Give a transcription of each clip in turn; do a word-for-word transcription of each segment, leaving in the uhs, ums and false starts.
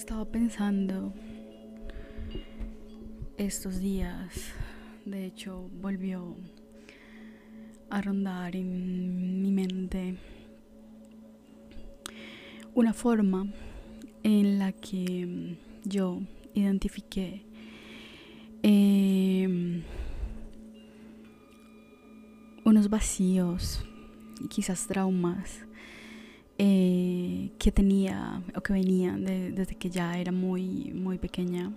Estaba pensando estos días, de hecho volvió a rondar en mi mente una forma en la que yo identifiqué eh, unos vacíos y quizás traumas eh, que tenía o que venían de, desde que ya era muy, muy pequeña.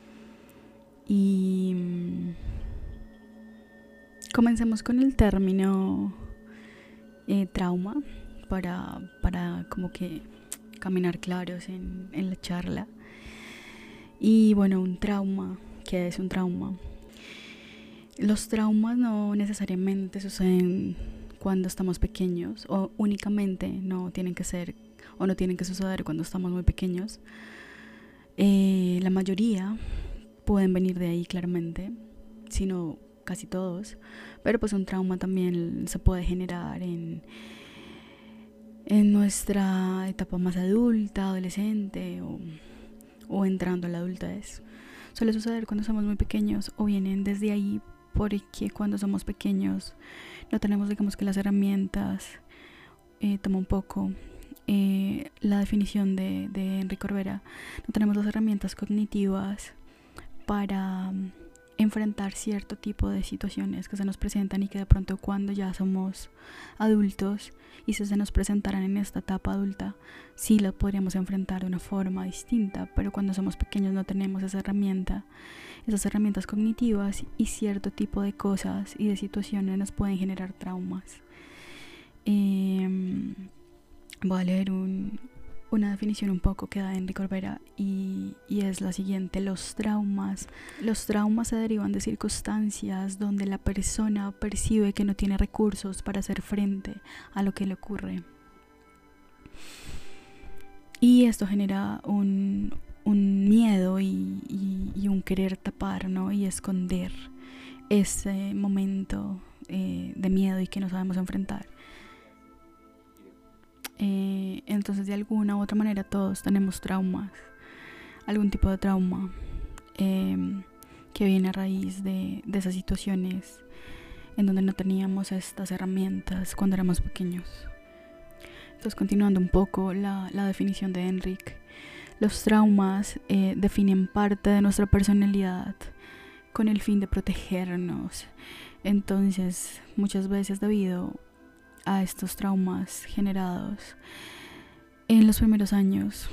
Y mm, comencemos con el término eh, trauma para, para como que caminar claros en, en la charla. Y bueno, un trauma, ¿qué es un trauma? Los traumas no necesariamente suceden cuando estamos pequeños, o únicamente no tienen que ser o no tienen que suceder cuando estamos muy pequeños. Eh, la mayoría pueden venir de ahí claramente, sino casi todos, pero pues un trauma también se puede generar en, en nuestra etapa más adulta, adolescente o, o entrando a la adultez. Suele suceder cuando somos muy pequeños o vienen desde ahí porque cuando somos pequeños no tenemos, digamos que las herramientas. Eh, toma un poco eh, la definición de, de Enrique Corbera. No tenemos las herramientas cognitivas para um, enfrentar cierto tipo de situaciones que se nos presentan y que de pronto cuando ya somos adultos y si se nos presentaran en esta etapa adulta, sí la podríamos enfrentar de una forma distinta, pero cuando somos pequeños no tenemos esa herramienta, esas herramientas cognitivas, y cierto tipo de cosas y de situaciones nos pueden generar traumas. Eh, voy a leer un, una definición un poco que da Enrique Corbera y, y es la siguiente: los traumas. Los traumas se derivan de circunstancias donde la persona percibe que no tiene recursos para hacer frente a lo que le ocurre. Y esto genera un, un miedo y, y, y un querer tapar, ¿no? Y esconder ese momento eh, de miedo y que no sabemos enfrentar. Eh, entonces de alguna u otra manera todos tenemos traumas, algún tipo de trauma eh, que viene a raíz de, de esas situaciones en donde no teníamos estas herramientas cuando éramos pequeños. Entonces, continuando un poco la, la definición de Enrique, los traumas eh, definen parte de nuestra personalidad con el fin de protegernos. Entonces muchas veces debido a estos traumas generados en los primeros años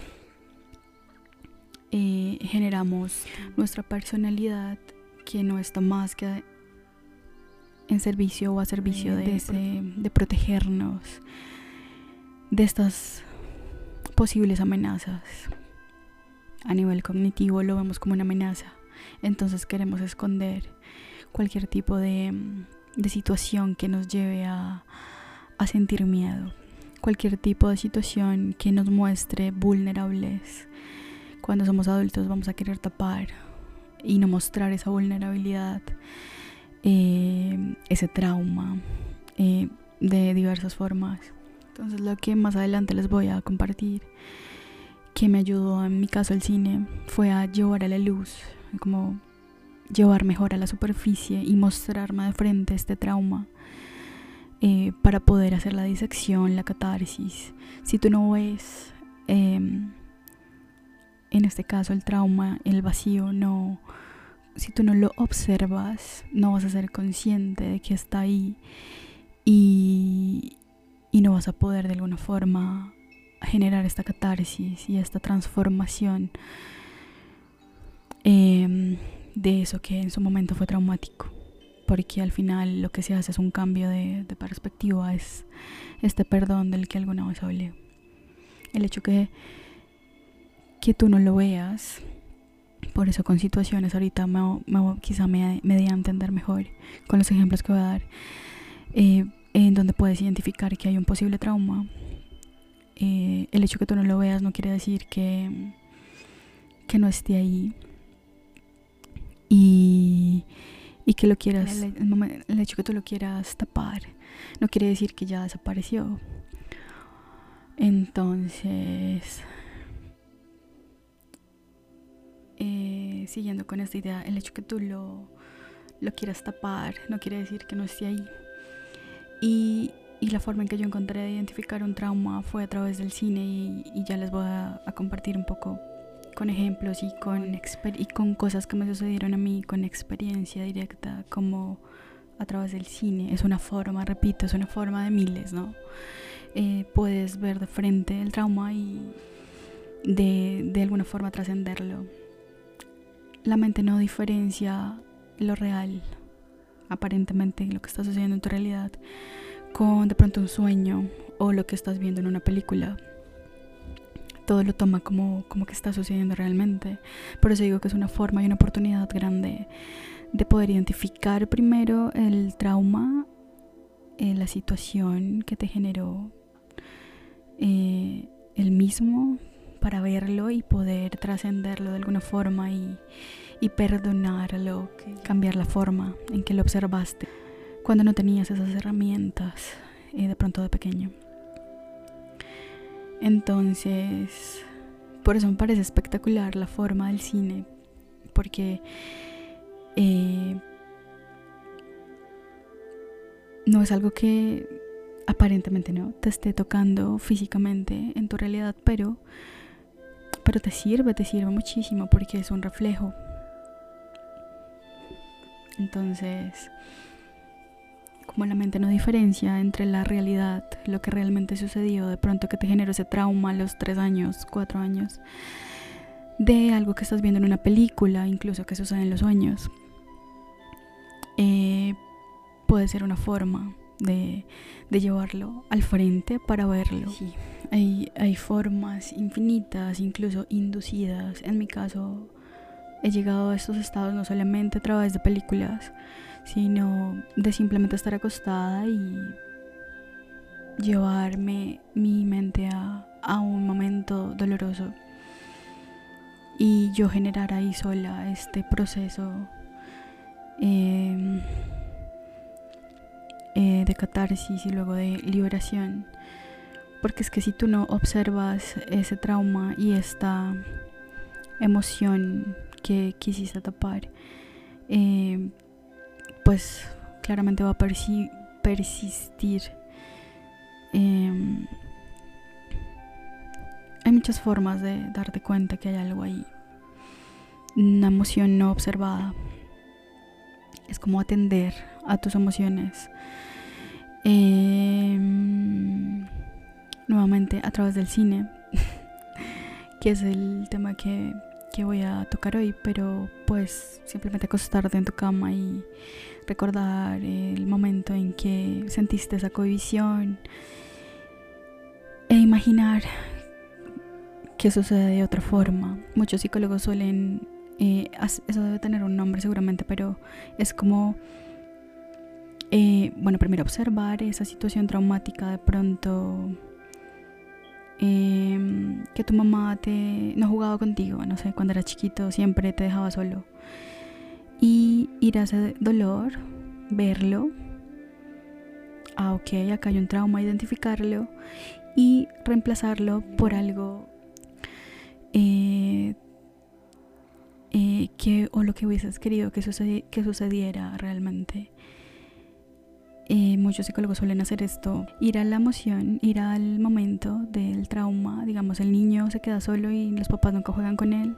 eh, generamos nuestra personalidad, que no está más que en servicio o a servicio de, de, ese, de protegernos de estas posibles amenazas. A nivel cognitivo lo vemos como una amenaza, entonces queremos esconder cualquier tipo de, de situación que nos lleve a a sentir miedo, cualquier tipo de situación que nos muestre vulnerables. Cuando somos adultos vamos a querer tapar y no mostrar esa vulnerabilidad, eh, ese trauma eh, de diversas formas. Entonces lo que más adelante les voy a compartir, que me ayudó en mi caso el cine, fue a llevar a la luz, como llevar mejor a la superficie y mostrarme de frente este trauma. Eh, para poder hacer la disección, la catarsis. Si tú no ves, eh, en este caso el trauma, el vacío, no, si tú no lo observas, no vas a ser consciente de que está ahí y, y no vas a poder de alguna forma generar esta catarsis y esta transformación eh, de eso que en su momento fue traumático. Porque al final lo que se hace es un cambio de, de perspectiva, es este perdón del que alguna vez hablé. El hecho que, que tú no lo veas, por eso con situaciones ahorita me, me, quizá me, me dé a entender mejor con los ejemplos que voy a dar, eh, en donde puedes identificar que hay un posible trauma. Eh, el hecho que tú no lo veas no quiere decir que, que no esté ahí. Y... y que lo quieras, el, el, el hecho que tú lo quieras tapar no quiere decir que ya desapareció. Entonces siguiendo con esta idea, el hecho que tú lo, lo quieras tapar no quiere decir que no esté ahí. Y, y la forma en que yo encontré de identificar un trauma fue a través del cine, y, y ya les voy a, a compartir un poco con ejemplos y con, y con cosas que me sucedieron a mí con experiencia directa, como a través del cine. Es una forma, repito, es una forma de miles, ¿no? Eh, puedes ver de frente el trauma y de, de alguna forma trascenderlo. La mente no diferencia lo real, aparentemente lo que está sucediendo en tu realidad, con de pronto un sueño o lo que estás viendo en una película. Todo lo toma como, como que está sucediendo realmente. Por eso digo que es una forma y una oportunidad grande de poder identificar primero el trauma, eh, la situación que te generó eh, el mismo, para verlo y poder trascenderlo de alguna forma y, y perdonarlo, cambiar la forma en que lo observaste cuando no tenías esas herramientas eh, de pronto de pequeño. Entonces, por eso me parece espectacular la forma del cine, porque eh, no es algo que aparentemente no te esté tocando físicamente en tu realidad, pero, pero te sirve, te sirve muchísimo porque es un reflejo. Entonces, como la mente no diferencia entre la realidad, lo que realmente sucedió, de pronto que te generó ese trauma a los tres años, cuatro años, de algo que estás viendo en una película, incluso que sucede en los sueños, eh, puede ser una forma de, de llevarlo al frente para verlo. Sí, hay, hay formas infinitas, incluso inducidas. En mi caso, he llegado a estos estados no solamente a través de películas, sino de simplemente estar acostada y llevarme mi mente a, a un momento doloroso y yo generar ahí sola este proceso eh, eh, de catarsis y luego de liberación. Porque es que si tú no observas ese trauma y esta emoción que quisiste tapar, eh, pues claramente va a persi- persistir. Eh, hay muchas formas de darte cuenta que hay algo ahí. Una emoción no observada es como atender a tus emociones. Eh, nuevamente a través del cine, que es el tema que, que voy a tocar hoy, pero pues simplemente acostarte en tu cama y recordar el momento en que sentiste esa cohibición e imaginar que sucede de otra forma. Muchos psicólogos suelen, eh, eso debe tener un nombre seguramente, pero es como eh, bueno, primero observar esa situación traumática, de pronto eh, que tu mamá te no jugaba contigo, no sé, cuando eras chiquito siempre te dejaba solo, y ir a ese dolor, verlo, ah ok, acá hay un trauma, identificarlo y reemplazarlo por algo eh, eh, que o lo que hubieses querido que, sucedi- que sucediera realmente. Eh, muchos psicólogos suelen hacer esto, ir a la emoción, ir al momento del trauma. Digamos, el niño se queda solo y los papás nunca juegan con él,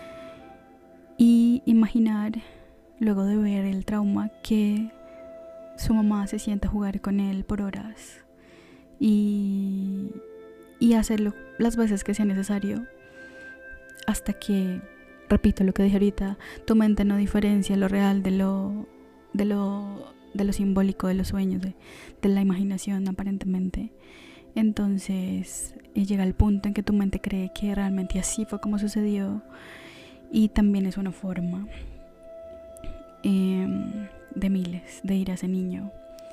y imaginar, luego de ver el trauma, que su mamá se sienta a jugar con él por horas y, y hacerlo las veces que sea necesario, hasta que, repito lo que dije ahorita, tu mente no diferencia lo real de lo de lo de lo simbólico, de los sueños, de, de la imaginación aparentemente. Entonces eh, llega el punto en que tu mente cree que realmente así fue como sucedió, y también es una forma eh, de miles de ir a ese niño.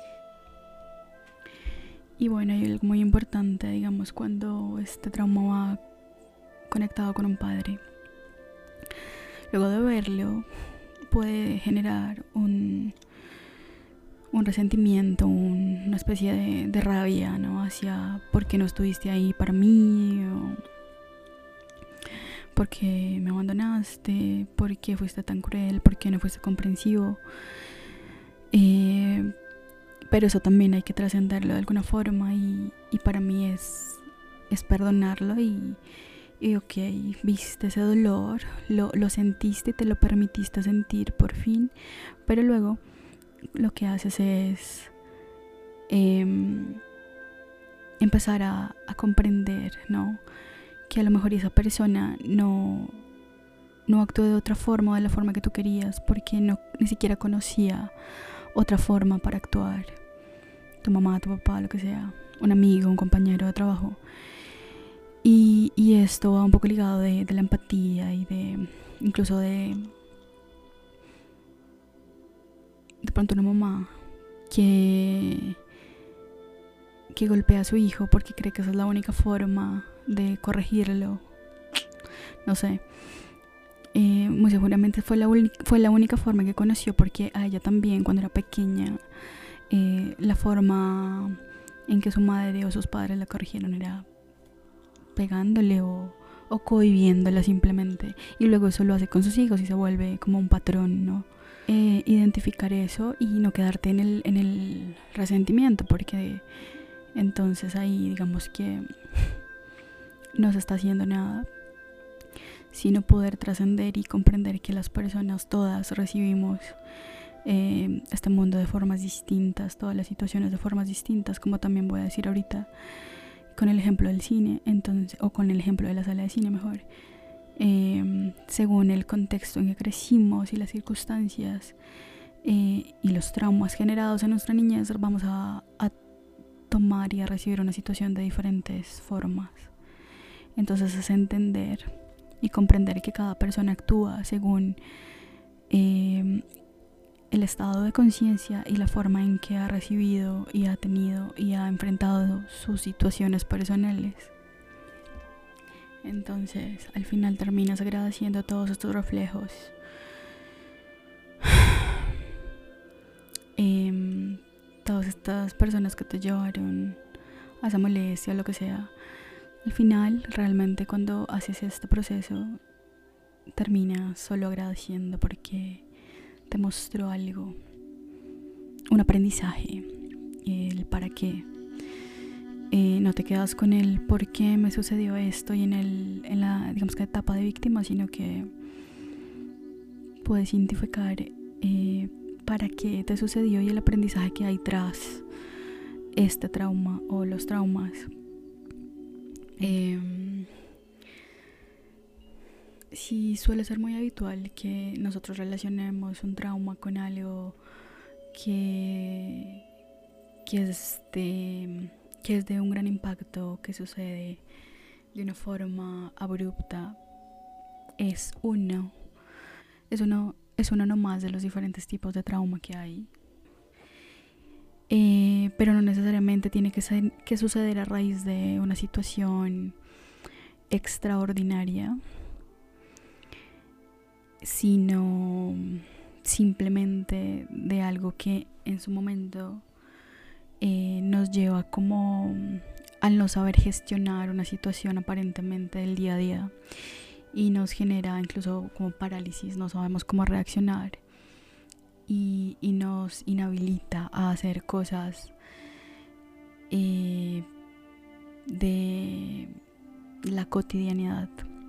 Y bueno, hay algo muy importante, digamos, cuando este trauma va conectado con un padre. Luego de verlo, puede generar un un resentimiento, un, una especie de, de rabia, ¿no? Hacia por qué no estuviste ahí para mí, o ¿por qué me abandonaste? ¿Por qué fuiste tan cruel? ¿Por qué no fuiste comprensivo? Eh, pero eso también hay que trascenderlo de alguna forma y, y para mí es, es perdonarlo y, y ok, viste ese dolor, lo, lo sentiste, te lo permitiste sentir por fin, pero luego lo que haces es eh, empezar a, a comprender, ¿no? Que a lo mejor esa persona no, no actuó de otra forma o de la forma que tú querías porque no, ni siquiera conocía otra forma para actuar. Tu mamá, tu papá, lo que sea, un amigo, un compañero de trabajo. Y, y esto va un poco ligado de, de la empatía y de incluso de de pronto una mamá que que golpea a su hijo porque cree que esa es la única forma de corregirlo. No sé. Eh, muy seguramente fue la, fue la única forma que conoció porque a ella también cuando era pequeña eh, la forma en que su madre o sus padres la corrigieron era pegándole o, o cohibiéndola simplemente, y luego eso lo hace con sus hijos y se vuelve como un patrón, ¿no? Eh, identificar eso y no quedarte en el, en el resentimiento, porque entonces ahí digamos que no se está haciendo nada, sino poder trascender y comprender que las personas todas recibimos eh, este mundo de formas distintas, todas las situaciones de formas distintas, como también voy a decir ahorita con el ejemplo del cine, entonces, o con el ejemplo de la sala de cine mejor, eh, según el contexto en que crecimos y las circunstancias eh, y los traumas generados en nuestra niñez, vamos a, a tomar y a recibir una situación de diferentes formas. Entonces es entender y comprender que cada persona actúa según eh, el estado de conciencia y la forma en que ha recibido y ha tenido y ha enfrentado sus situaciones personales. Entonces al final terminas agradeciendo todos estos reflejos, eh, todas estas personas que te llevaron a esa molestia o lo que sea. Al final realmente cuando haces este proceso terminas solo agradeciendo porque te mostró algo, un aprendizaje, el para qué. Eh, no te quedas con el por qué me sucedió esto y en, el, en la digamos que etapa de víctima, sino que puedes identificar eh, para qué te sucedió y el aprendizaje que hay tras este trauma o los traumas. Eh, sí suele ser muy habitual que nosotros relacionemos un trauma con algo que, que, es de, que es de un gran impacto, que sucede de una forma abrupta. Es uno, es uno, es uno nomás de los diferentes tipos de trauma que hay. Eh, pero no necesariamente tiene que, ser, que suceder a raíz de una situación extraordinaria, sino simplemente de algo que en su momento eh, nos lleva como al no saber gestionar una situación aparentemente del día a día y nos genera incluso como parálisis, no sabemos cómo reaccionar. Y, y nos inhabilita a hacer cosas eh, de la cotidianidad.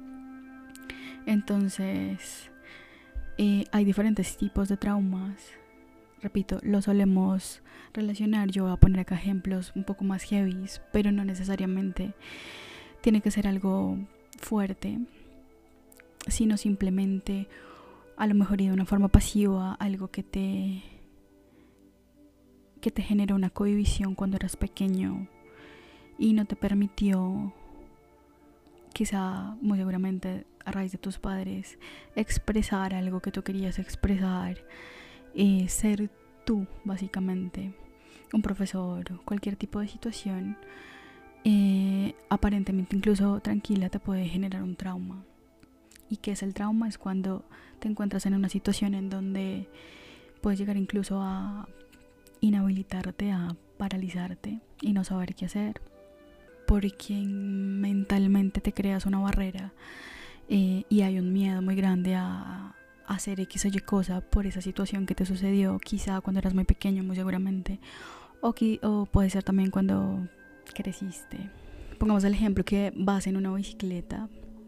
Entonces eh, hay diferentes tipos de traumas. Repito, lo solemos relacionar. Yo voy a poner acá ejemplos un poco más heavy, pero no necesariamente tiene que ser algo fuerte, sino simplemente a lo mejor y de una forma pasiva, algo que te que te genera una cohibición cuando eras pequeño y no te permitió, quizá muy seguramente a raíz de tus padres, expresar algo que tú querías expresar, eh, ser tú básicamente. Un profesor, cualquier tipo de situación eh, aparentemente incluso tranquila te puede generar un trauma. ¿Y qué es el trauma? Es cuando te encuentras en una situación en donde puedes llegar incluso a inhabilitarte, a paralizarte y no saber qué hacer, porque mentalmente te creas una barrera eh, y hay un miedo muy grande a, a hacer X o Y cosa por esa situación que te sucedió, quizá cuando eras muy pequeño, muy seguramente, o, qui- o puede ser también cuando creciste. Pongamos el ejemplo que vas en una bicicleta,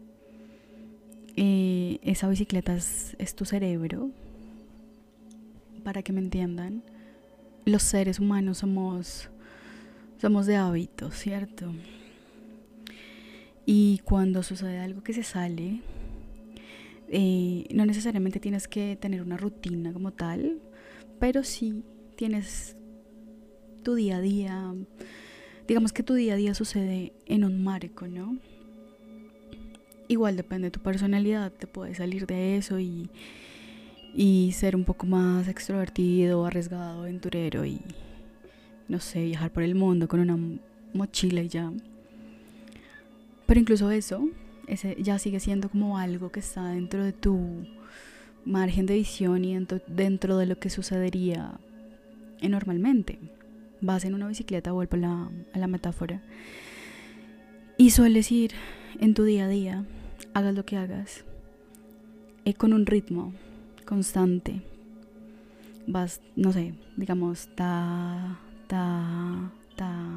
eh, esa bicicleta es, es tu cerebro, para que me entiendan. Los seres humanos somos, somos de hábitos, ¿cierto? Y cuando sucede algo que se sale, eh, no necesariamente tienes que tener una rutina como tal, pero sí tienes tu día a día. Digamos que tu día a día sucede en un marco, ¿no? Igual depende de tu personalidad, te puedes salir de eso y, y ser un poco más extrovertido, arriesgado, aventurero y, no sé, viajar por el mundo con una mochila y ya. Pero incluso eso, ese ya sigue siendo como algo que está dentro de tu margen de visión y dentro, dentro de lo que sucedería normalmente. Vas en una bicicleta, vuelvo a la, a la metáfora, y sueles ir en tu día a día, hagas lo que hagas, eh, con un ritmo constante. Vas, no sé, digamos, ta, ta, ta,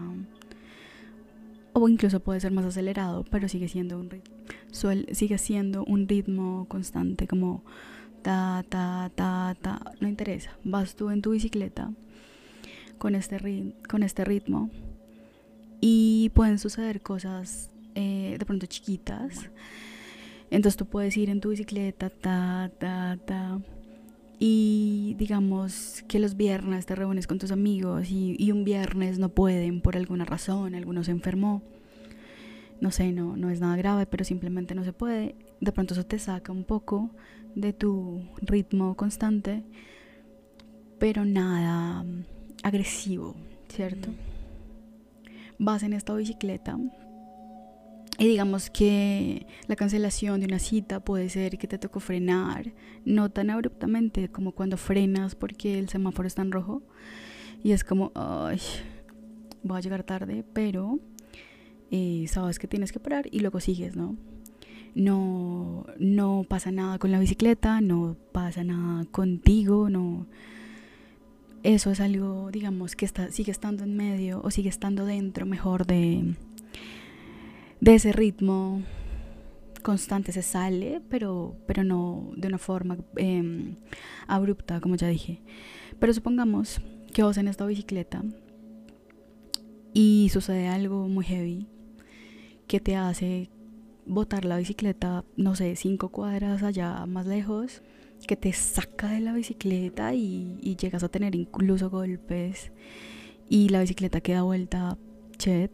o incluso puede ser más acelerado, pero sigue siendo un ritmo, suele, sigue siendo un ritmo constante, como ta, ta, ta, ta, no interesa. Vas tú en tu bicicleta con este, rit- con este ritmo y pueden suceder cosas eh, de pronto chiquitas. Entonces tú puedes ir en tu bicicleta, ta, ta, ta, y digamos que los viernes te reúnes con tus amigos y, y un viernes no pueden por alguna razón, alguno se enfermó, no sé, no, no es nada grave, pero simplemente no se puede. De pronto eso te saca un poco de tu ritmo constante, pero nada agresivo, ¿cierto? Vas en esta bicicleta y digamos que la cancelación de una cita puede ser que te tocó frenar, no tan abruptamente como cuando frenas porque el semáforo está en rojo y es como, ay, voy a llegar tarde, pero eh, sabes que tienes que parar y luego sigues, ¿no? No, no pasa nada con la bicicleta, no pasa nada contigo, no. Eso es algo, digamos, que está, sigue estando en medio o sigue estando dentro, mejor, de, de ese ritmo constante. Se sale, pero, pero no de una forma eh, abrupta, como ya dije. Pero supongamos que vas en esta bicicleta y sucede algo muy heavy que te hace botar la bicicleta, no sé, cinco cuadras allá más lejos, que te saca de la bicicleta y, y llegas a tener incluso golpes y la bicicleta queda vuelta chet.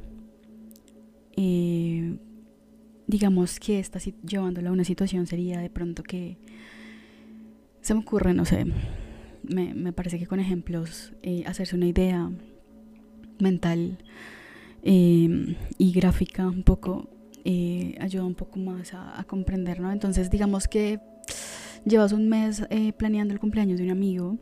Eh, digamos que esta, llevándola a una situación, sería de pronto que se me ocurre, no sé, me, me parece que con ejemplos eh, hacerse una idea mental eh, y gráfica un poco eh, ayuda un poco más a, a comprender, ¿no? Entonces digamos que llevas un mes eh, planeando el cumpleaños de un amigo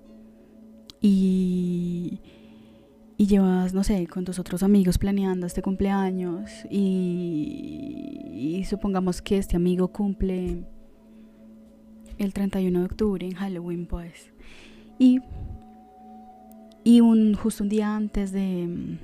y, y llevas, no sé, con tus otros amigos planeando este cumpleaños y, y supongamos que este amigo cumple el treinta y uno de octubre en Halloween, pues, y, y un, justo un día antes de,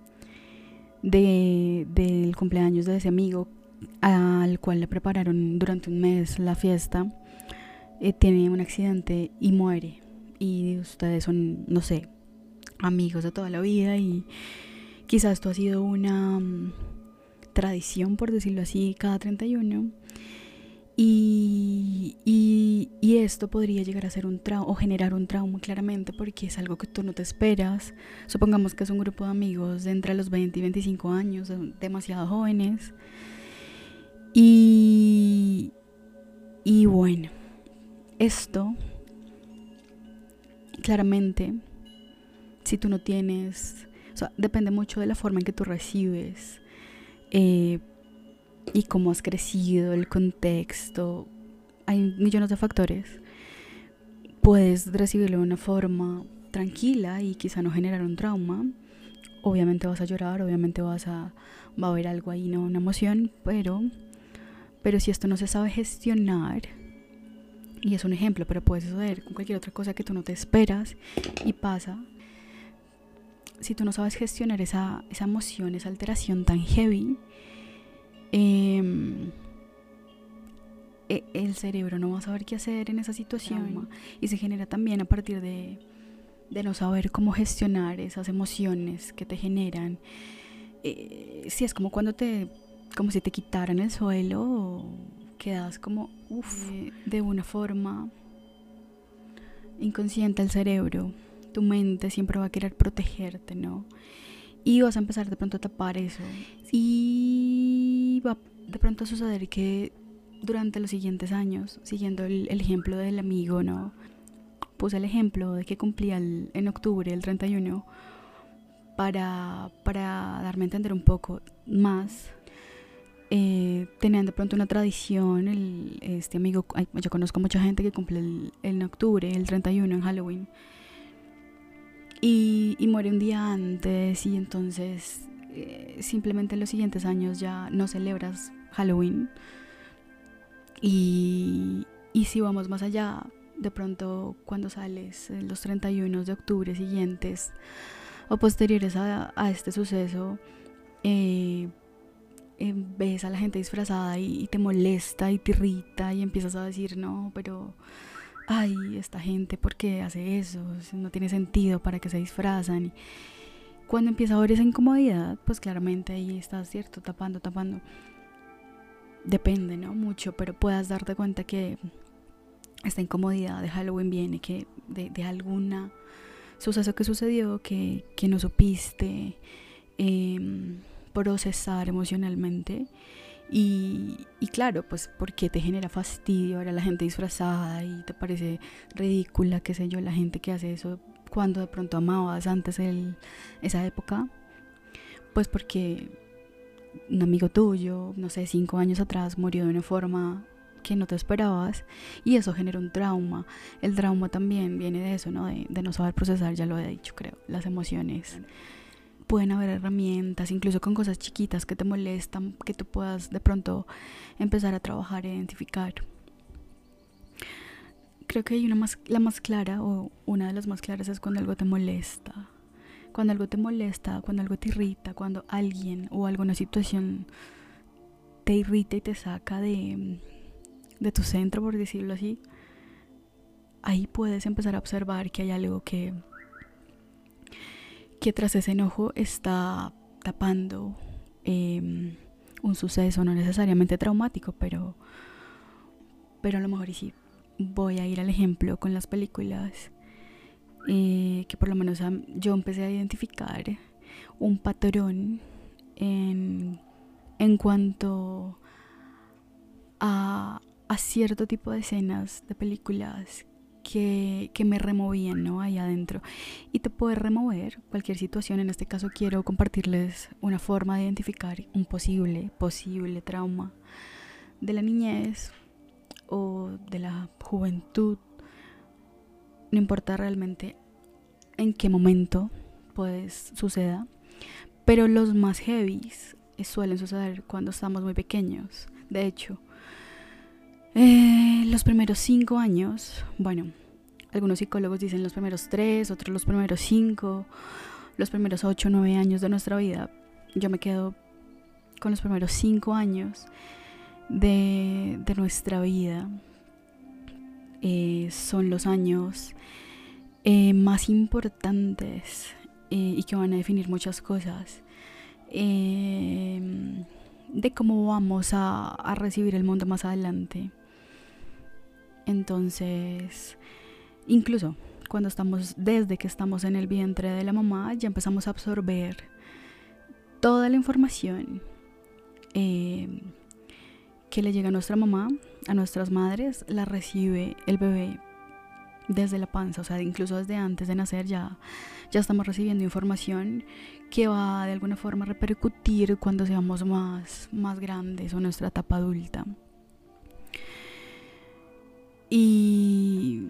de del cumpleaños de ese amigo al cual le prepararon durante un mes la fiesta, eh, tiene un accidente y muere. Y ustedes son, no sé, amigos de toda la vida y quizás esto ha sido una um, tradición, por decirlo así, cada treinta y uno. Y, y, y esto podría llegar a ser un trauma o generar un trauma claramente porque es algo que tú no te esperas. Supongamos que es un grupo de amigos de entre los veinte y veinticinco años, demasiado jóvenes. Y, y bueno, esto claramente, si tú no tienes, o sea, depende mucho de la forma en que tú recibes eh, y cómo has crecido, el contexto. Hay millones de factores. Puedes recibirlo de una forma tranquila y quizá no generar un trauma. Obviamente vas a llorar, obviamente vas a, va a haber algo ahí, no una emoción, pero Pero si esto no se sabe gestionar, y es un ejemplo, pero puede suceder con cualquier otra cosa que tú no te esperas y pasa. Si tú no sabes gestionar esa, esa emoción, esa alteración tan heavy, eh, el cerebro no va a saber qué hacer en esa situación. Y se genera también a partir de, de no saber cómo gestionar esas emociones que te generan. Eh, sí, es como cuando te, como si te quitaran el suelo, quedas como, uff, de, de una forma inconsciente el cerebro. Tu mente siempre va a querer protegerte, ¿no? Y vas a empezar de pronto a tapar eso. Y va de pronto a suceder que durante los siguientes años, siguiendo el, el ejemplo del amigo, ¿no? Puse el ejemplo de que cumplía el, en octubre, el treinta y uno, para, para darme a entender un poco más. Eh, tenían de pronto una tradición, el, este amigo, ay, yo conozco mucha gente que cumple el, en octubre, el treinta y uno en Halloween. Y, y muere un día antes y entonces eh, simplemente en los siguientes años ya no celebras Halloween. Y, y si vamos más allá, de pronto cuando sales en los treinta y uno de octubre siguientes o posteriores a, a este suceso, eh, eh, ves a la gente disfrazada y, y te molesta y te irrita y empiezas a decir, no, pero ay, esta gente, ¿por qué hace eso? No tiene sentido, ¿para qué se disfrazan? Y cuando empieza a haber esa incomodidad, pues claramente ahí estás, ¿cierto? Tapando, tapando. Depende, ¿no? Mucho, pero puedas darte cuenta que esta incomodidad de Halloween viene que de, de alguna suceso que sucedió que, que no supiste eh, procesar emocionalmente. Y, y claro, pues porque te genera fastidio ahora la gente disfrazada y te parece ridícula, qué sé yo, la gente que hace eso cuando de pronto amabas antes el, esa época. Pues porque un amigo tuyo, no sé, cinco años atrás murió de una forma que no te esperabas y eso genera un trauma. El trauma también viene de eso, ¿no? De, de no saber procesar, ya lo he dicho, creo, las emociones. Pueden haber herramientas, incluso con cosas chiquitas que te molestan, que tú puedas de pronto empezar a trabajar e identificar. Creo que hay una más, la más clara, o una de las más claras, es cuando algo te molesta. Cuando algo te molesta, cuando algo te irrita, cuando alguien o alguna situación te irrita y te saca de, de tu centro, por decirlo así, ahí puedes empezar a observar que hay algo que, que tras ese enojo está tapando eh, un suceso, no necesariamente traumático, pero, pero a lo mejor y sí. Voy a ir al ejemplo con las películas. Eh, que por lo menos yo empecé a identificar un patrón en, en cuanto a, a cierto tipo de escenas de películas que, que me removían, ¿no? Ahí adentro. Y te puede remover cualquier situación. En este caso quiero compartirles una forma de identificar un posible, posible trauma de la niñez o de la juventud. No importa realmente en qué momento pues suceda, pero los más heavies suelen suceder cuando estamos muy pequeños. De hecho, eh, los primeros cinco años, bueno, algunos psicólogos dicen los primeros tres, otros los primeros cinco, los primeros ocho, nueve años de nuestra vida. Yo me quedo con los primeros cinco años de, de nuestra vida. Eh, son los años eh, más importantes eh, y que van a definir muchas cosas eh, de cómo vamos a, a recibir el mundo más adelante. Entonces, incluso cuando estamos, desde que estamos en el vientre de la mamá, ya empezamos a absorber toda la información eh, que le llega a nuestra mamá, a nuestras madres, la recibe el bebé desde la panza, o sea, incluso desde antes de nacer ya, ya estamos recibiendo información que va de alguna forma a repercutir cuando seamos más, más grandes o en nuestra etapa adulta. Y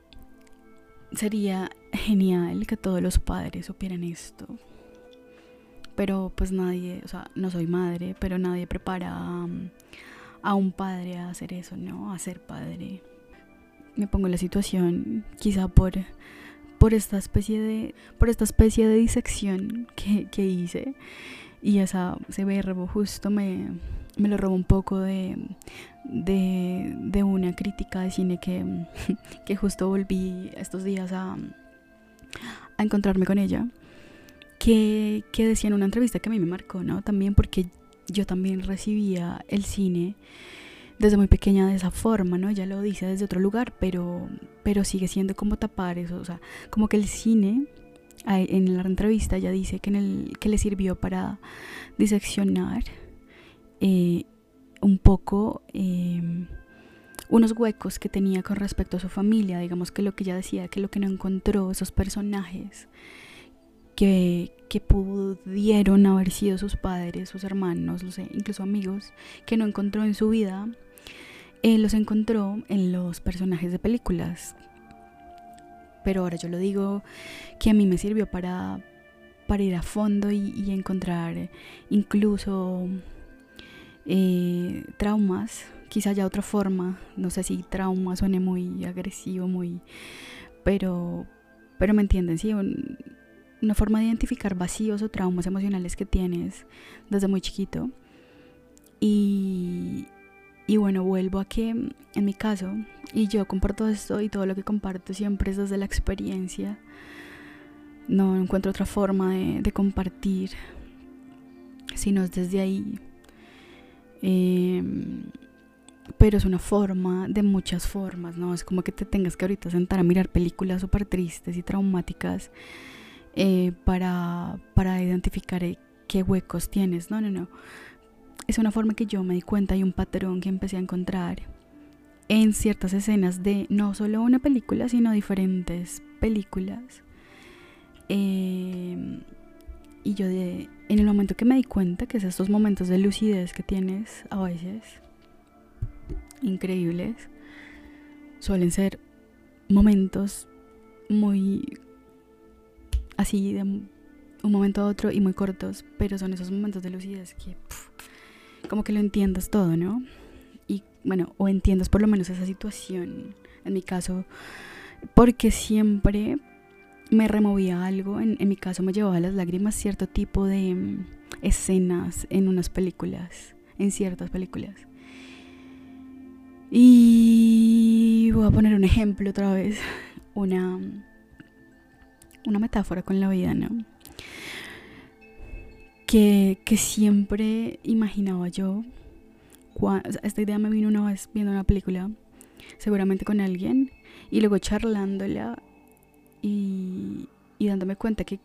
sería genial que todos los padres supieran esto, pero pues nadie, o sea, no soy madre, pero nadie prepara um, a un padre a hacer eso, ¿no? A ser padre. Me pongo en la situación, quizá por, por esta especie de, por esta especie de disección que, que hice, y esa, ese verbo justo me, me lo robó un poco de, de, de una crítica de cine que, que justo volví estos días a, a encontrarme con ella, que, que decía en una entrevista que a mí me marcó, ¿no? También porque yo también recibía el cine desde muy pequeña de esa forma, ¿no? Ella lo dice desde otro lugar, pero, pero sigue siendo como tapar eso, o sea, como que el cine, en la entrevista ella dice que, en el, que le sirvió para diseccionar eh, un poco eh, unos huecos que tenía con respecto a su familia, digamos que lo que ella decía, que lo que no encontró, esos personajes que, que pudieron haber sido sus padres, sus hermanos, no sé, incluso amigos, que no encontró en su vida, eh, los encontró en los personajes de películas. Pero ahora yo lo digo que a mí me sirvió para, para ir a fondo y, y encontrar incluso eh, traumas, quizá ya otra forma, no sé si trauma suene muy agresivo, muy, pero, pero me entienden, sí, un, una forma de identificar vacíos o traumas emocionales que tienes desde muy chiquito. Y, y bueno, vuelvo a que en mi caso, y yo comparto esto y todo lo que comparto siempre es desde la experiencia, no encuentro otra forma de, de compartir, sino es desde ahí. Eh, pero es una forma de muchas formas, ¿no? Es como que te tengas que ahorita sentar a mirar películas súper tristes y traumáticas eh, para, para identificar eh, qué huecos tienes. No, no, no. Es una forma que yo me di cuenta y un patrón que empecé a encontrar en ciertas escenas de no solo una película, sino diferentes películas. Eh, y yo de, en el momento que me di cuenta, que es estos momentos de lucidez que tienes a veces, increíbles, suelen ser momentos muy así de un momento a otro y muy cortos, pero son esos momentos de lucidez que pff, como que lo entiendas todo, ¿no? Y bueno, o entiendas por lo menos esa situación, en mi caso, porque siempre me removía algo, en, en mi caso me llevaba a las lágrimas cierto tipo de um, escenas en unas películas, en ciertas películas. Y voy a poner un ejemplo otra vez, una, una metáfora con la vida, ¿no? Que, que siempre imaginaba yo. Cuando, o sea, esta idea me vino una vez viendo una película, seguramente con alguien, y luego charlándola y, y dándome cuenta que,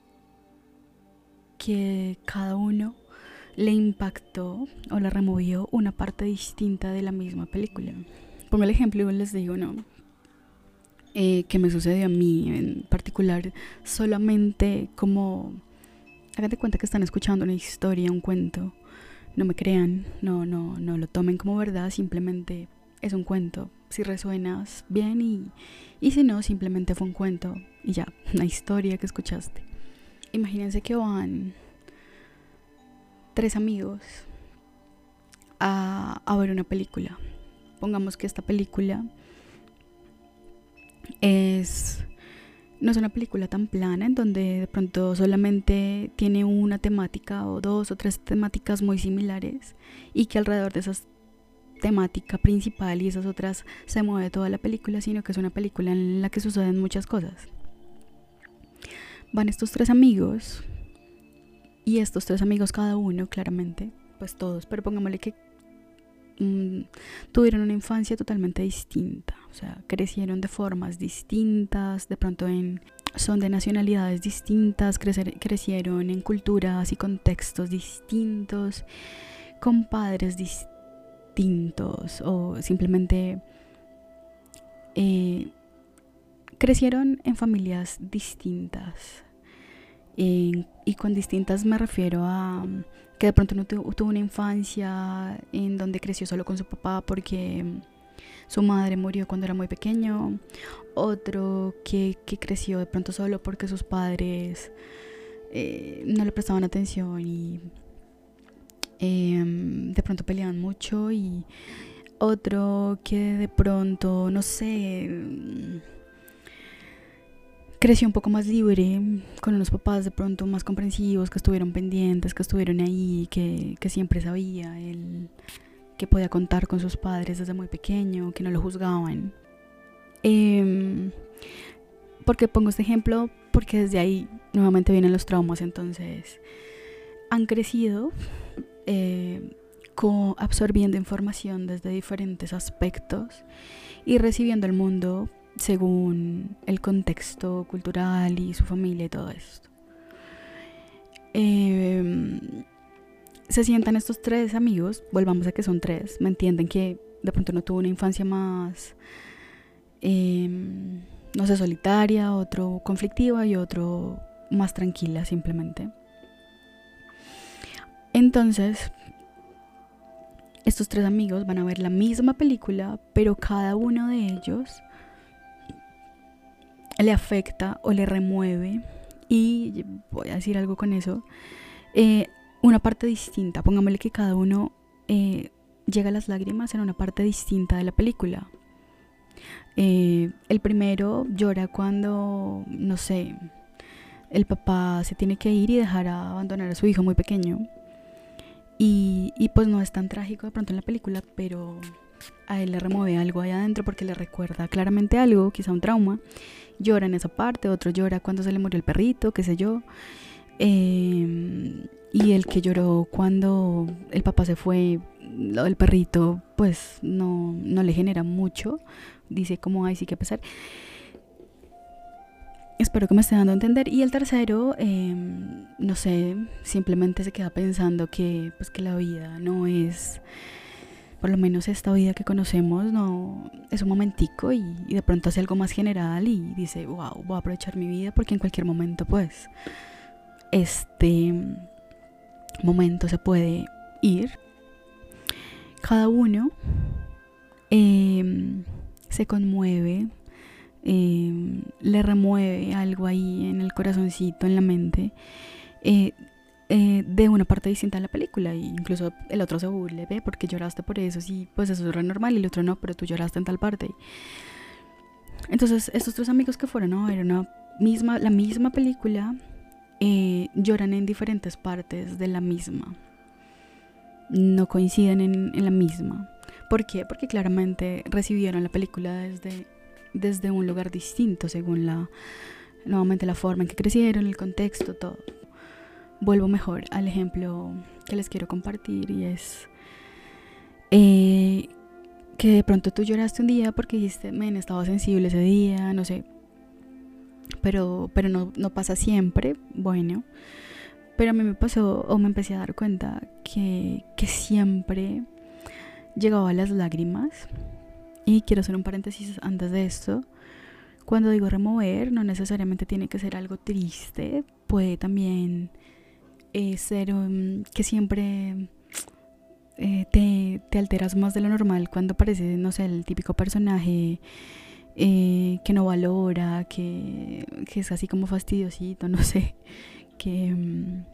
que cada uno le impactó o le removió una parte distinta de la misma película. Pongo el ejemplo y les digo, ¿no? Eh, que me sucedió a mí en particular, solamente como... Háganse cuenta que están escuchando una historia, un cuento. No me crean, no, no, no lo tomen como verdad, simplemente es un cuento. Si resuenas bien y, y si no, simplemente fue un cuento y ya, una historia que escuchaste. Imagínense que van tres amigos a, a ver una película. Pongamos que esta película es... no es una película tan plana en donde de pronto solamente tiene una temática o dos o tres temáticas muy similares y que alrededor de esas temática principal y esas otras se mueve toda la película, sino que es una película en la que suceden muchas cosas. Van estos tres amigos y estos tres amigos cada uno, claramente, pues todos, pero pongámosle que mmm, tuvieron una infancia totalmente distinta, o sea, crecieron de formas distintas, de pronto en, son de nacionalidades distintas, crecer, crecieron en culturas y contextos distintos, con padres distintos o simplemente eh, crecieron en familias distintas. Eh, y con distintas me refiero a que de pronto no tu, tuvo una infancia en donde creció solo con su papá porque su madre murió cuando era muy pequeño, otro que, que creció de pronto solo porque sus padres eh, no le prestaban atención y em, de pronto peleaban mucho, y otro que de pronto, no sé, mm, creció un poco más libre, con unos papás de pronto más comprensivos, que estuvieron pendientes, que estuvieron ahí, que, que siempre sabía, él, que podía contar con sus padres desde muy pequeño, que no lo juzgaban. Eh, ¿Por qué pongo este ejemplo? Porque desde ahí nuevamente vienen los traumas. Entonces han crecido eh, co- absorbiendo información desde diferentes aspectos y recibiendo el mundo según el contexto cultural y su familia y todo esto. Eh, se sientan estos tres amigos, volvamos a que son tres, me entienden que de pronto no tuvo una infancia más, eh, no sé, solitaria, otro conflictiva y otro más tranquila simplemente. Entonces, estos tres amigos van a ver la misma película, pero cada uno de ellos le afecta o le remueve, y voy a decir algo con eso, eh, una parte distinta. Pongámosle que cada uno eh, llega a las lágrimas en una parte distinta de la película. Eh, el primero llora cuando, no sé, el papá se tiene que ir y dejar a abandonar a su hijo muy pequeño. Y, y pues no es tan trágico de pronto en la película, pero a él le remueve algo ahí adentro porque le recuerda claramente algo, quizá un trauma. Llora en esa parte, otro llora cuando se le murió el perrito, qué sé yo. Eh, y el que lloró cuando el papá se fue, lo del perrito, pues no, no le genera mucho. Dice como, ay, sí que pesar. Espero que me esté dando a entender. Y el tercero, eh, no sé, simplemente se queda pensando que, pues, que la vida no es, por lo menos esta vida que conocemos, no es un momentico, y, y de pronto hace algo más general y dice, wow, voy a aprovechar mi vida porque en cualquier momento, pues, este momento se puede ir. Cada uno eh, se conmueve, eh, le remueve algo ahí en el corazoncito, en la mente, eh, eh, de una parte distinta de la película. E incluso el otro se burle, ve, porque lloraste por eso, sí, pues eso es re normal, y el otro no, pero tú lloraste en tal parte. Entonces estos tres amigos que fueron a ver una misma, la misma película, eh, lloran en diferentes partes de la misma, no coinciden en, en la misma. ¿Por qué? Porque claramente recibieron la película desde, desde un lugar distinto, según la, nuevamente, la forma en que crecieron, el contexto, todo. Vuelvo mejor al ejemplo que les quiero compartir, y es eh, que de pronto tú lloraste un día porque dijiste, men, estaba sensible ese día, no sé, pero, pero no, no pasa siempre, bueno. Pero a mí me pasó, o me empecé a dar cuenta, que, que siempre llegaba a las lágrimas. Y quiero hacer un paréntesis antes de esto. Cuando digo remover, no necesariamente tiene que ser algo triste. Puede también eh, ser um, que siempre eh, te, te alteras más de lo normal cuando parece, no sé, el típico personaje eh, que no valora, que, que es así como fastidiosito, no sé, que, um,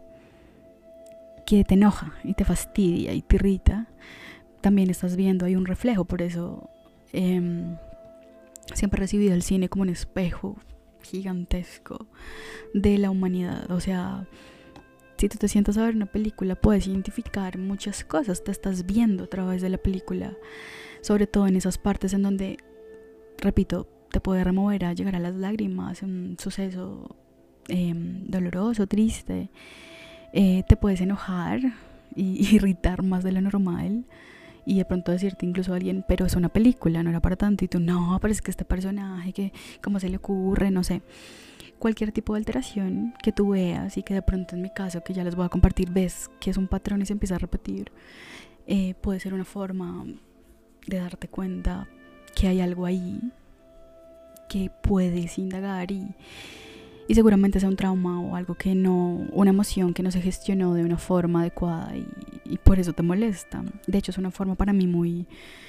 que te enoja y te fastidia y te irrita. También estás viendo ahí un reflejo. Por eso eh, siempre he recibido el cine como un espejo gigantesco de la humanidad. O sea, si tú te sientas a ver una película, puedes identificar muchas cosas, te estás viendo a través de la película, sobre todo en esas partes en donde, repito, te puede remover a llegar a las lágrimas, un suceso eh, doloroso, triste. Eh, te puedes enojar y irritar más de lo normal, y de pronto decirte incluso a alguien, pero es una película, no era para tanto, y tú, no, pero es que este personaje, que cómo se le ocurre, no sé. Cualquier tipo de alteración que tú veas, y que de pronto en mi caso, que ya les voy a compartir, ves que es un patrón y se empieza a repetir, eh, puede ser una forma de darte cuenta que hay algo ahí que puedes indagar, y, y seguramente sea un trauma o algo que no, una emoción que no se gestionó de una forma adecuada, y, y por eso te molesta. De hecho, es una forma para mí muy,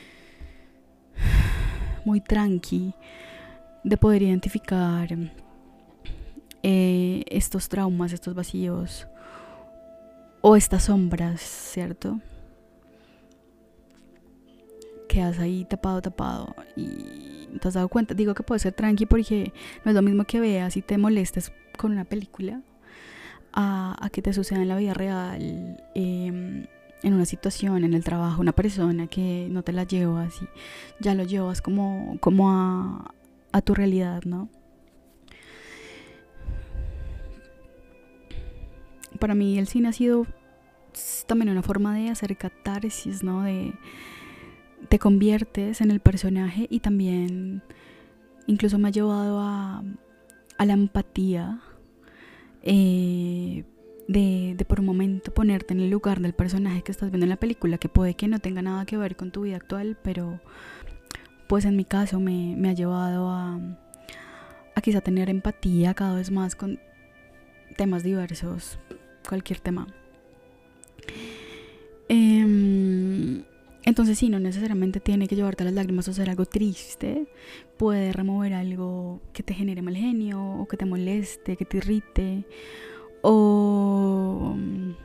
muy tranqui de poder identificar eh, estos traumas, estos vacíos, o estas sombras, ¿cierto? Quedas ahí tapado, tapado y te has dado cuenta. Digo que puede ser tranqui porque no es lo mismo que veas y te molestes con una película a, a que te suceda en la vida real, eh, en una situación, en el trabajo, una persona que no te la llevas y ya lo llevas como, como a, a tu realidad, ¿no? Para mí el cine ha sido también una forma de hacer catarsis, ¿no? De te conviertes en el personaje y también incluso me ha llevado a, a la empatía, eh, de, de por un momento ponerte en el lugar del personaje que estás viendo en la película, que puede que no tenga nada que ver con tu vida actual, pero pues en mi caso me, me ha llevado a, a quizá tener empatía cada vez más con temas diversos, cualquier tema. Eh, entonces sí, no necesariamente tiene que llevarte a las lágrimas o ser algo triste. Puede remover algo que te genere mal genio o que te moleste, que te irrite. O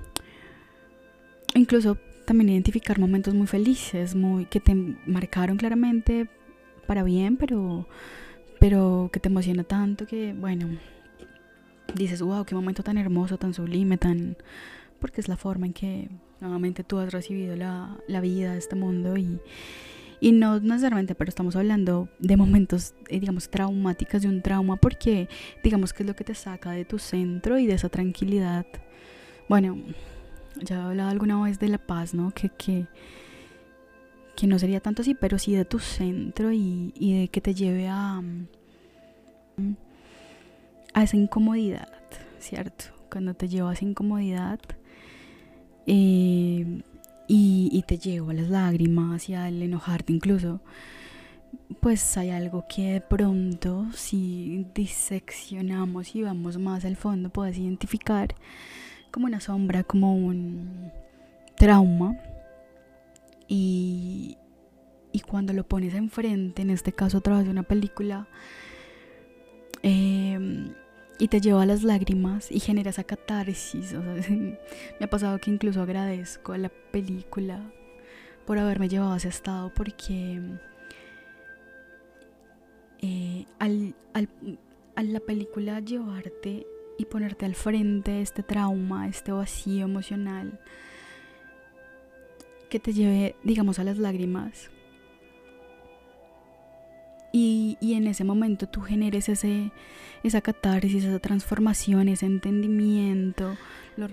incluso también identificar momentos muy felices, muy que te marcaron claramente para bien, pero, pero que te emociona tanto que, bueno, dices, wow, qué momento tan hermoso, tan sublime, tan... porque es la forma en que nuevamente tú has recibido la, la vida, este mundo y, y no necesariamente, pero estamos hablando de momentos, eh, digamos, traumáticos, de un trauma, porque digamos que es lo que te saca de tu centro y de esa tranquilidad. Bueno, ya he hablado alguna vez de la paz, ¿no? Que, que, que no sería tanto así, pero sí de tu centro y, y de que te lleve a, a esa incomodidad, ¿cierto? Cuando te lleva a esa incomodidad, eh, y, y te lleva a las lágrimas y al enojarte incluso, pues hay algo que de pronto, si diseccionamos y vamos más al fondo, puedes identificar como una sombra, como un trauma. Y, y cuando lo pones enfrente, en este caso a través de una película, eh, y te lleva a las lágrimas y genera esa catarsis, o sea, me ha pasado que incluso agradezco a la película por haberme llevado a ese estado, porque eh, al, al, a la película llevarte y ponerte al frente este trauma, este vacío emocional, que te lleve, digamos, a las lágrimas, y, y en ese momento tú generes ese, esa catarsis, esa transformación, ese entendimiento, lo,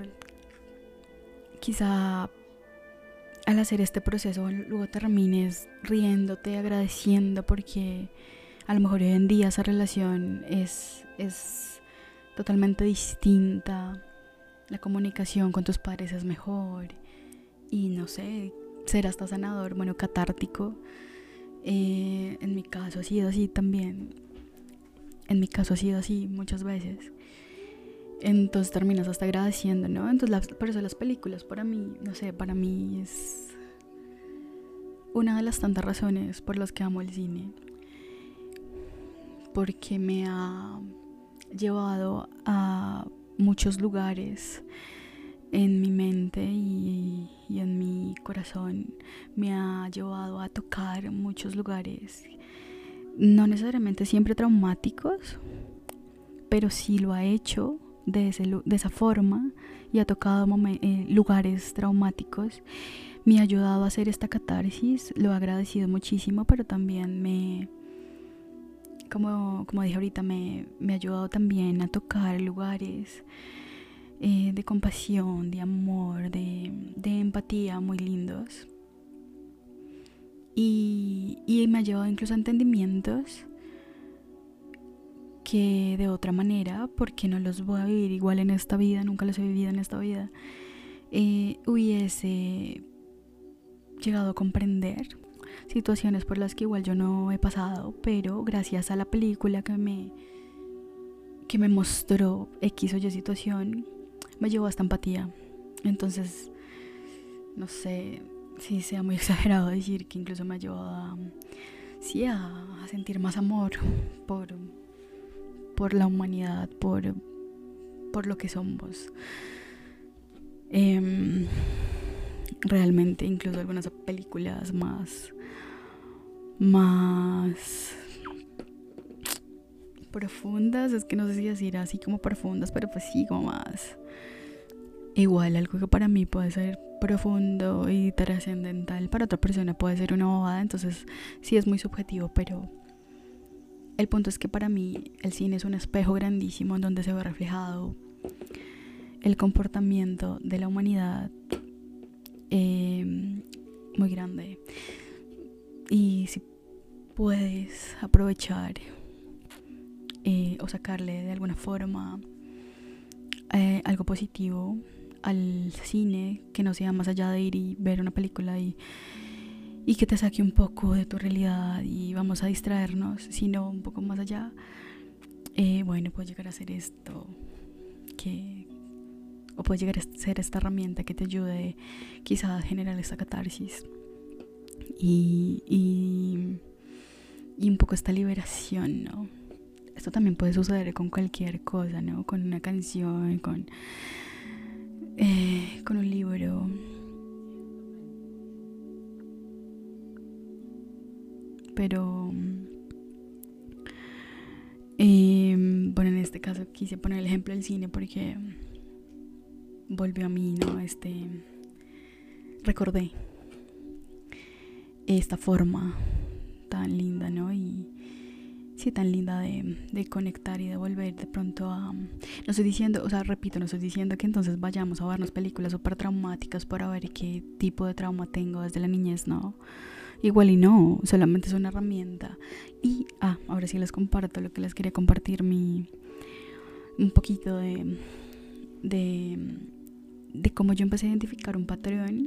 quizá al hacer este proceso luego termines riéndote, agradeciendo, porque a lo mejor hoy en día esa relación es, es totalmente distinta, la comunicación con tus padres es mejor y no sé, ser hasta sanador, bueno, catártico. Eh, en mi caso ha sido así también, en mi caso ha sido así muchas veces. Entonces terminas hasta agradeciendo, ¿no? Entonces las, por eso las películas para mí, no sé, para mí es una de las tantas razones por las que amo el cine, porque me ha llevado a muchos lugares en mi mente y, y en mi corazón, me ha llevado a tocar muchos lugares, no necesariamente siempre traumáticos, pero sí lo ha hecho de, ese, de esa forma, y ha tocado momen- eh, lugares traumáticos. Me ha ayudado a hacer esta catarsis, lo he agradecido muchísimo, pero también me, como, como dije ahorita, me, me ha ayudado también a tocar lugares eh, de compasión, de amor, de, de empatía muy lindos. Y, y me ha llevado incluso a entendimientos que de otra manera, porque no los voy a vivir igual en esta vida, nunca los he vivido en esta vida, eh, hubiese llegado a comprender situaciones por las que igual yo no he pasado, pero gracias a la película que me, que me mostró X o Y situación, me llevó a esta empatía. Entonces, no sé si sea muy exagerado decir que incluso me ha llevado a, sí, a, a sentir más amor por, por la humanidad, por, por lo que somos. Eh, realmente incluso algunas películas más más profundas, es que no sé si decir así como profundas, pero pues sí, como más igual, algo que para mí puede ser profundo y trascendental, para otra persona puede ser una bobada, entonces sí es muy subjetivo, pero el punto es que para mí el cine es un espejo grandísimo en donde se ve reflejado el comportamiento de la humanidad, eh, muy grande. Y si puedes aprovechar eh, o sacarle de alguna forma eh, algo positivo al cine, que no sea más allá de ir y ver una película y, y que te saque un poco de tu realidad y vamos a distraernos, sino un poco más allá, eh, bueno, puede llegar a ser esto que... o puede llegar a ser esta herramienta que te ayude quizá a generar esta catarsis y, y, y un poco esta liberación, ¿no? Esto también puede suceder con cualquier cosa, ¿no? Con una canción, con, eh, con un libro. Pero, eh, bueno, en este caso quise poner el ejemplo del cine porque volvió a mí, ¿no? Este, recordé esta forma tan linda, ¿no? Y sí, tan linda de, de conectar y de volver de pronto a... No estoy diciendo, o sea, repito, no estoy diciendo que entonces vayamos a vernos películas súper traumáticas para ver qué tipo de trauma tengo desde la niñez, no. Igual y no, solamente es una herramienta. Y, ah, ahora sí les comparto lo que les quería compartir, mi... un poquito de... de... de cómo yo empecé a identificar un patrón.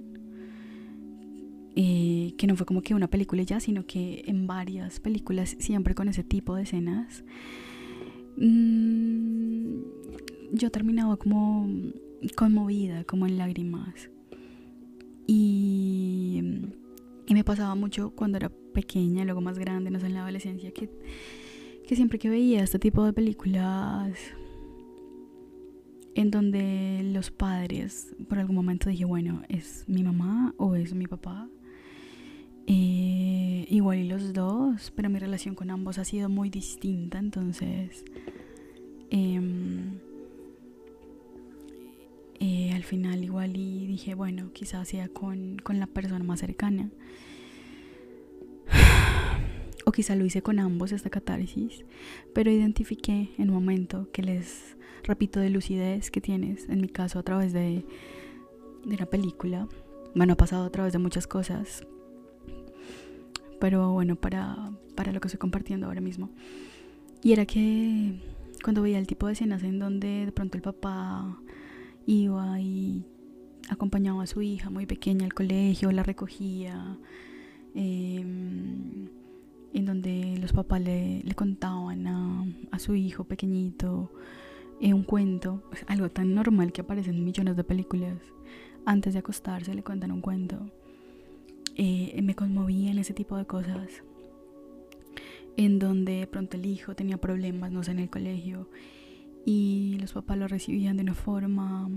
Eh, que no fue como que una película ya, sino que en varias películas siempre con ese tipo de escenas, mmm, yo terminaba como conmovida, como en lágrimas. Y, y me pasaba mucho cuando era pequeña, luego más grande, no sé, en la adolescencia, que, que siempre que veía este tipo de películas en donde los padres, por algún momento dije, bueno, ¿es mi mamá o es mi papá? Eh, igual y los dos, pero mi relación con ambos ha sido muy distinta, entonces eh, eh, al final igual y dije, bueno, quizás sea con, con la persona más cercana, o quizá lo hice con ambos, esta catarsis, pero identifiqué en un momento que les repito de lucidez que tienes, en mi caso a través de, de una película, bueno, ha pasado a través de muchas cosas, pero bueno, para, para lo que estoy compartiendo ahora mismo. Y era que cuando veía el tipo de escenas en donde de pronto el papá iba y acompañaba a su hija muy pequeña al colegio, la recogía, eh, en donde los papás le, le contaban a, a su hijo pequeñito eh, un cuento, algo tan normal que aparece en millones de películas. Antes de acostarse le cuentan un cuento. Eh, me conmovían ese tipo de cosas, en donde de pronto el hijo tenía problemas, no sé, en el colegio, y los papás lo recibían de una forma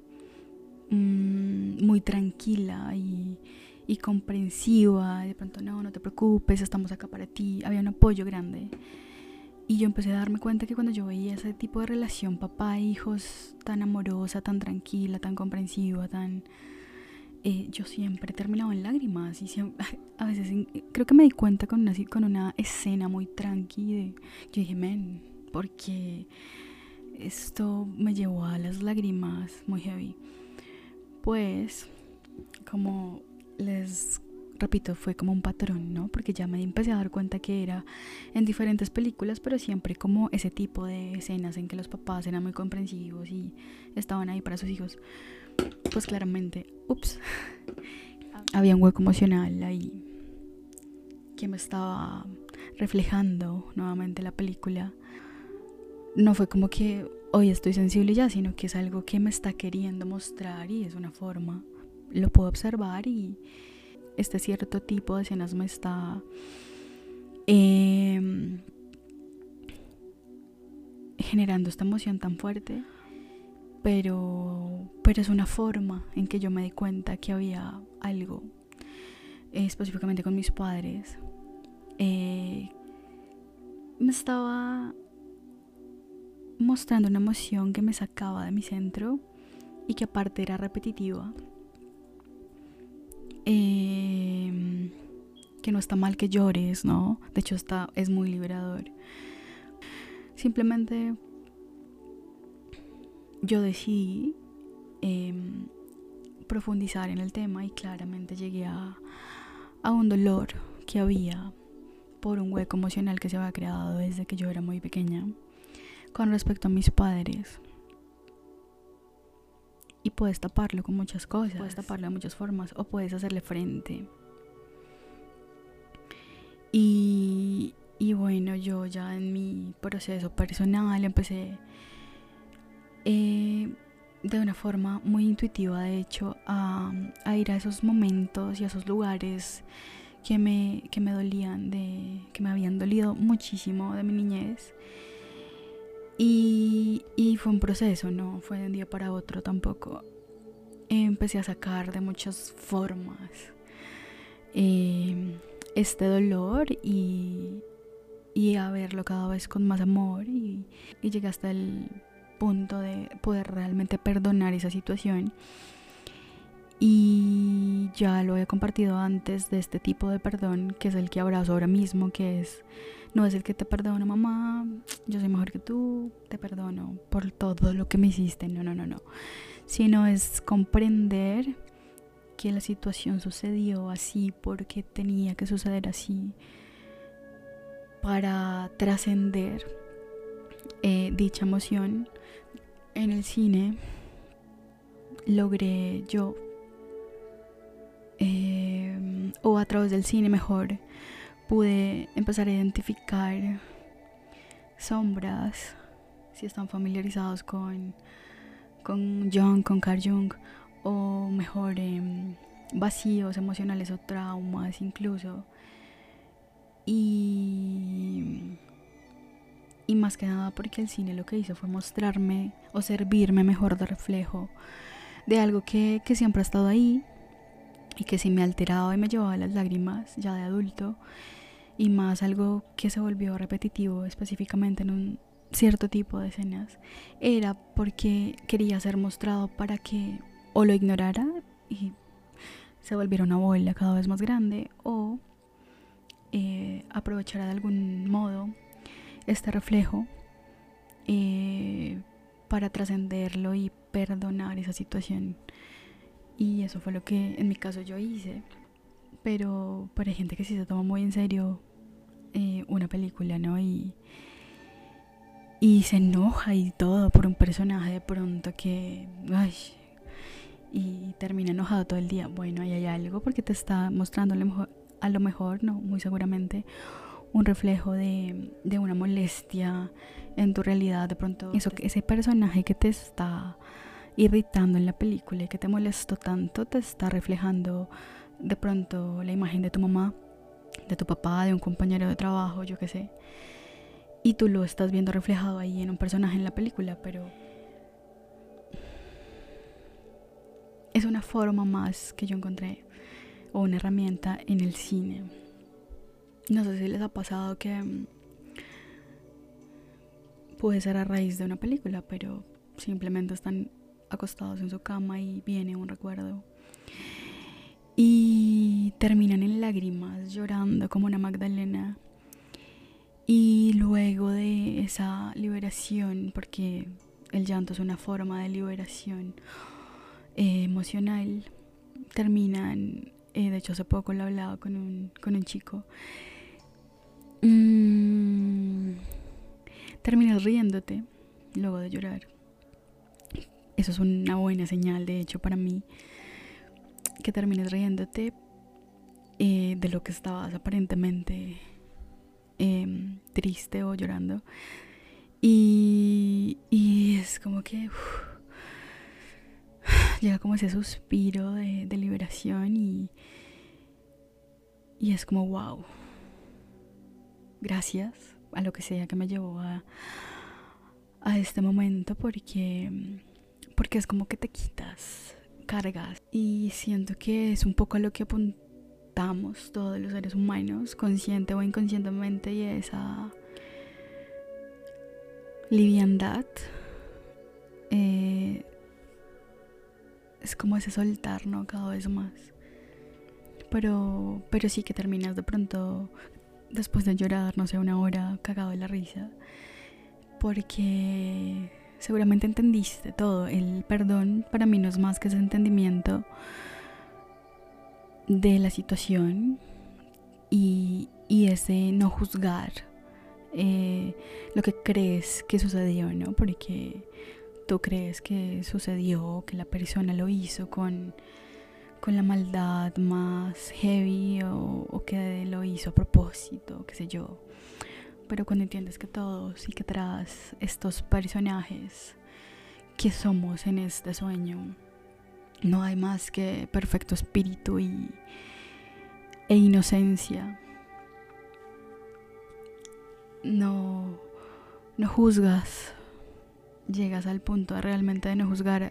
mmm, muy tranquila y, y comprensiva. De pronto, no, no te preocupes, estamos acá para ti. Había un apoyo grande. Y yo empecé a darme cuenta que cuando yo veía ese tipo de relación papá-hijos tan amorosa, tan tranquila, tan comprensiva, tan... Eh, yo siempre terminaba en lágrimas y siempre, a veces creo que me di cuenta con una, con una escena muy tranqui de, yo dije, men, porque esto me llevó a las lágrimas muy heavy. Pues, como les repito, fue como un patrón, ¿no? Porque ya me empecé a dar cuenta que era en diferentes películas, pero siempre como ese tipo de escenas en que los papás eran muy comprensivos y estaban ahí para sus hijos. Pues claramente, ups, había un hueco emocional ahí que me estaba reflejando nuevamente la película. No fue como que hoy estoy sensible ya, sino que es algo que me está queriendo mostrar y es una forma, lo puedo observar y este cierto tipo de escenas me está eh, generando esta emoción tan fuerte pero, pero es una forma en que yo me di cuenta que había algo, eh, específicamente con mis padres. Eh, me estaba mostrando una emoción que me sacaba de mi centro y que aparte era repetitiva. Eh, que no está mal que llores, ¿no? De hecho está, es muy liberador. Simplemente yo decidí eh, profundizar en el tema y claramente llegué a, a un dolor que había por un hueco emocional que se había creado desde que yo era muy pequeña con respecto a mis padres. Y puedes taparlo con muchas cosas, puedes taparlo de muchas formas o puedes hacerle frente. Y, y bueno, yo ya en mi proceso personal empecé eh, de una forma muy intuitiva, de hecho, a, a ir a esos momentos y a esos lugares que me, que me dolían, de, que me habían dolido muchísimo de mi niñez. Y, y fue un proceso, no fue de un día para otro tampoco. Empecé a sacar de muchas formas eh, este dolor y, y a verlo cada vez con más amor y, y llegué hasta el punto de poder realmente perdonar esa situación. Y ya lo he compartido antes de este tipo de perdón, que es el que abrazo ahora mismo, que es, no es el que te perdono, mamá, yo soy mejor que tú, te perdono por todo lo que me hiciste, no, no, no, no, sino es comprender que la situación sucedió así porque tenía que suceder así para trascender eh, dicha emoción. En el cine logré yo eh, o a través del cine mejor pude empezar a identificar sombras, si están familiarizados con con Jung, con Carl Jung, o mejor eh, vacíos emocionales o traumas incluso. Y, y más que nada porque el cine lo que hizo fue mostrarme o servirme mejor de reflejo de algo que, que siempre ha estado ahí y que sí me alteraba y me llevaba a las lágrimas ya de adulto, y más algo que se volvió repetitivo específicamente en un cierto tipo de escenas, era porque quería ser mostrado para que o lo ignorara y se volviera una bola cada vez más grande, o eh, aprovechara de algún modo este reflejo eh, para trascenderlo y perdonar esa situación. Y eso fue lo que en mi caso yo hice. Pero para gente que sí se toma muy en serio eh, una película, ¿no? Y Y se enoja y todo por un personaje de pronto que... Ay, y termina enojado todo el día. Bueno, ahí hay algo porque te está mostrando a lo mejor, a lo mejor no, muy seguramente, un reflejo de, de una molestia en tu realidad. De pronto, eso, ese personaje que te está irritando en la película y que te molestó tanto, te está reflejando de pronto la imagen de tu mamá, de tu papá, de un compañero de trabajo, yo qué sé. Y tú lo estás viendo reflejado ahí en un personaje en la película, pero es una forma más que yo encontré, o una herramienta en el cine. No sé si les ha pasado que um, puede ser a raíz de una película, pero simplemente están acostados en su cama y viene un recuerdo y terminan en lágrimas, llorando como una Magdalena. Y luego de esa liberación, porque el llanto es una forma de liberación eh, emocional, terminan, eh, de hecho hace poco lo hablaba con un, con un chico, mmm, terminas riéndote luego de llorar. Eso es una buena señal, de hecho, para mí, que termines riéndote eh, de lo que estabas aparentemente Eh, triste o llorando, y, y es como que uf, llega como ese suspiro de, de liberación y, y es como wow, gracias a lo que sea que me llevó a, a este momento, porque porque es como que te quitas cargas, y siento que es un poco a lo que apuntamos todos los seres humanos, consciente o inconscientemente, y esa liviandad. Eh, es como ese soltar, ¿no? Cada vez más. Pero, pero sí que terminas de pronto, después de llorar, no sé, una hora cagado de la risa, porque seguramente entendiste todo. El perdón para mí no es más que ese entendimiento de la situación y, y ese no juzgar eh, lo que crees que sucedió, ¿no? Porque tú crees que sucedió, que la persona lo hizo con, con la maldad más heavy, o, o que lo hizo a propósito, qué sé yo. Pero cuando entiendes que todos y que tras estos personajes que somos en este sueño no hay más que perfecto espíritu y, e inocencia, no, no juzgas, llegas al punto de realmente de no juzgar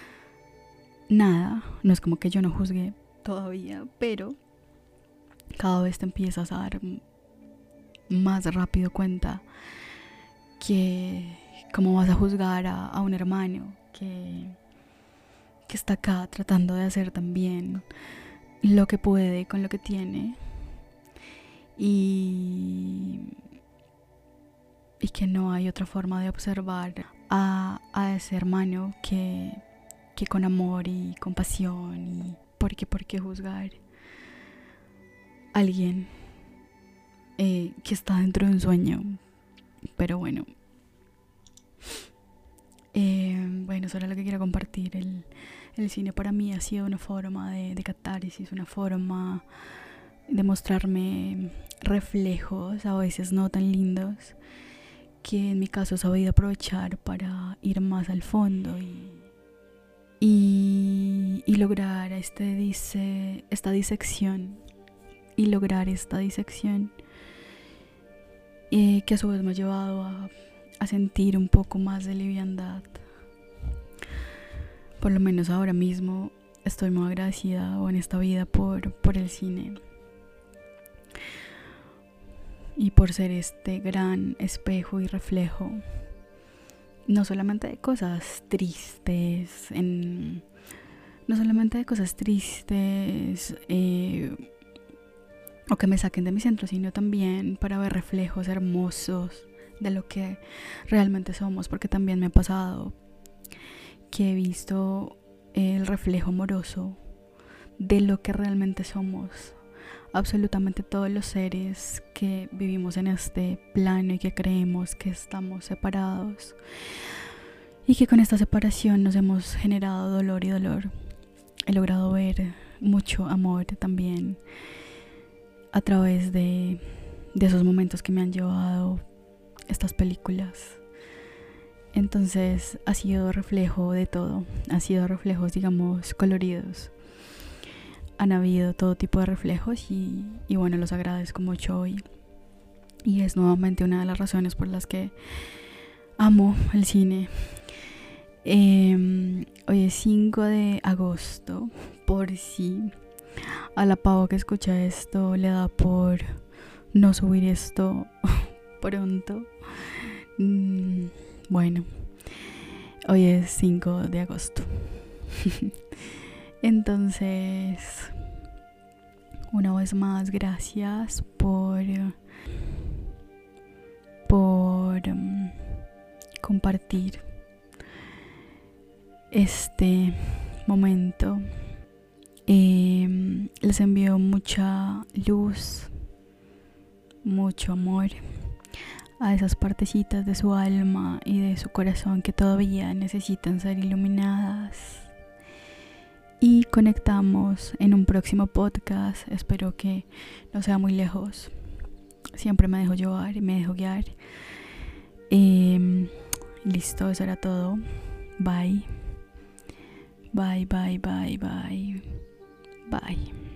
nada. No es como que yo no juzgue todavía, pero cada vez te empiezas a dar más rápido cuenta que cómo vas a juzgar a, a un hermano que, que está acá tratando de hacer también lo que puede con lo que tiene, y, y que no hay otra forma de observar a, a ese hermano que, que con amor y compasión. Y ¿por qué, por qué juzgar a alguien eh, que está dentro de un sueño? Pero bueno, eh, bueno, eso era lo que quería compartir. El, el cine para mí ha sido una forma de, de catarsis, una forma de mostrarme reflejos, a veces no tan lindos, que en mi caso he sabido aprovechar para ir más al fondo y, y, y lograr este dice, esta disección y lograr esta disección eh, que a su vez me ha llevado a, a sentir un poco más de liviandad. Por lo menos ahora mismo estoy muy agradecida o en esta vida por, por el cine y por ser este gran espejo y reflejo, no solamente de cosas tristes, en, no solamente de cosas tristes eh, o que me saquen de mi centro, sino también para ver reflejos hermosos de lo que realmente somos, porque también me ha pasado que he visto el reflejo amoroso de lo que realmente somos. Absolutamente todos los seres que vivimos en este plano y que creemos que estamos separados y que con esta separación nos hemos generado dolor y dolor. He logrado ver mucho amor también a través de, de esos momentos que me han llevado estas películas. Entonces ha sido reflejo de todo, ha sido reflejos, digamos, coloridos. Han habido todo tipo de reflejos y, y bueno, los agradezco mucho hoy. Y es nuevamente una de las razones por las que amo el cine. Eh, hoy es cinco de agosto, por si a la pavo que escucha esto le da por no subir esto pronto. Mm, bueno, hoy es cinco de agosto. Entonces, una vez más, gracias por, por um, compartir este momento. Eh, les envío mucha luz, mucho amor a esas partecitas de su alma y de su corazón que todavía necesitan ser iluminadas. Y conectamos en un próximo podcast. Espero que no sea muy lejos. Siempre me dejo llevar y me dejo guiar. Eh, listo, eso era todo. Bye. Bye, bye, bye, bye. Bye.